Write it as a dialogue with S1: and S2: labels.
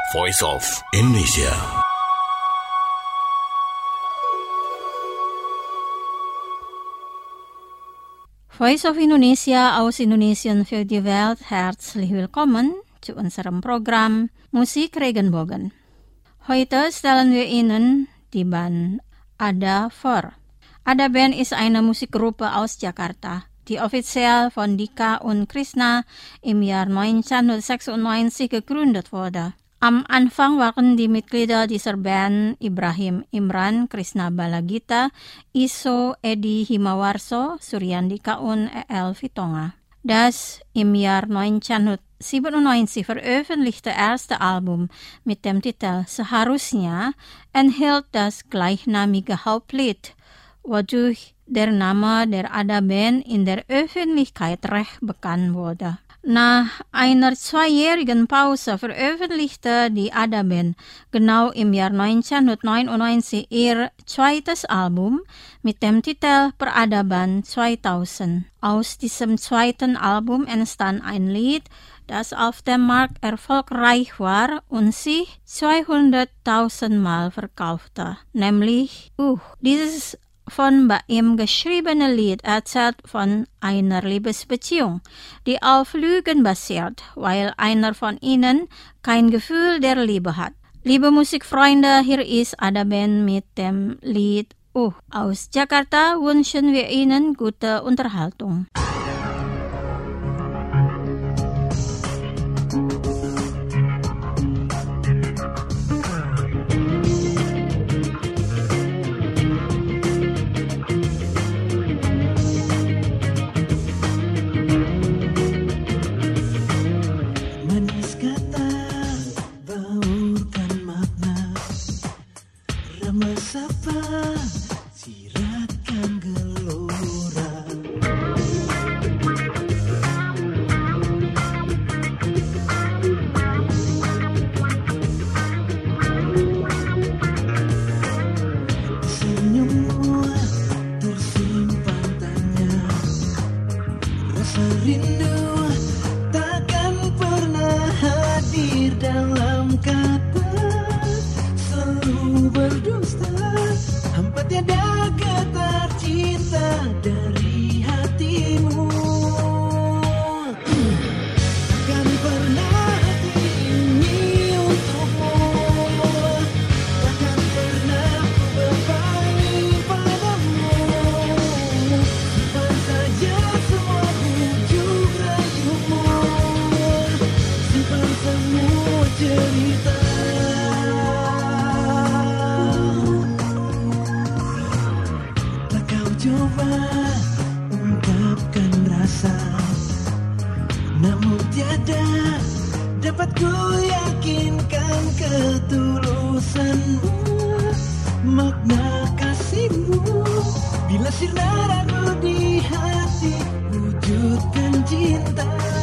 S1: Voice of Indonesia.
S2: Voice of Indonesia aus Indonesian für die Welt herzlich willkommen zu unserem Programm Musik Regenbogen. Heute stellen wir Ihnen die Band Ada vor. Ada Band ist eine Musikgruppe aus Jakarta, die offiziell von Dika und Krishna im Jahr 1996 gegründet wurde. Am Anfang waren die Mitglieder dieser Band Ibrahim Imran, Krishna Balagita, Iso Edi Himawarso, Suryandika und El Vitonga. Das im Jahr 1997 veröffentlichte erste Album mit dem Titel Seharusnya enthielt das gleichnamige Hauptlied, wodurch der Name der Ada Band in der Öffentlichkeit recht bekannt wurde. Nach einer 2-jährigen Pause veröffentlichte die Ada Band genau im Jahr 1999 ihr zweites Album mit dem Titel Peradaban 2000. Aus diesem zweiten Album entstand ein Lied, das auf dem Markt erfolgreich war und sich 200.000 Mal verkaufte, nämlich Dieses von Baim geschriebene Lied erzählt von einer Liebesbeziehung, die auf Lügen basiert, weil einer von ihnen kein Gefühl der Liebe hat. Liebe Musikfreunde, hier ist Ada Band mit dem Lied Aus Jakarta wünschen wir Ihnen gute Unterhaltung.
S3: Bila sirna ragu di hati, wujudkan cinta.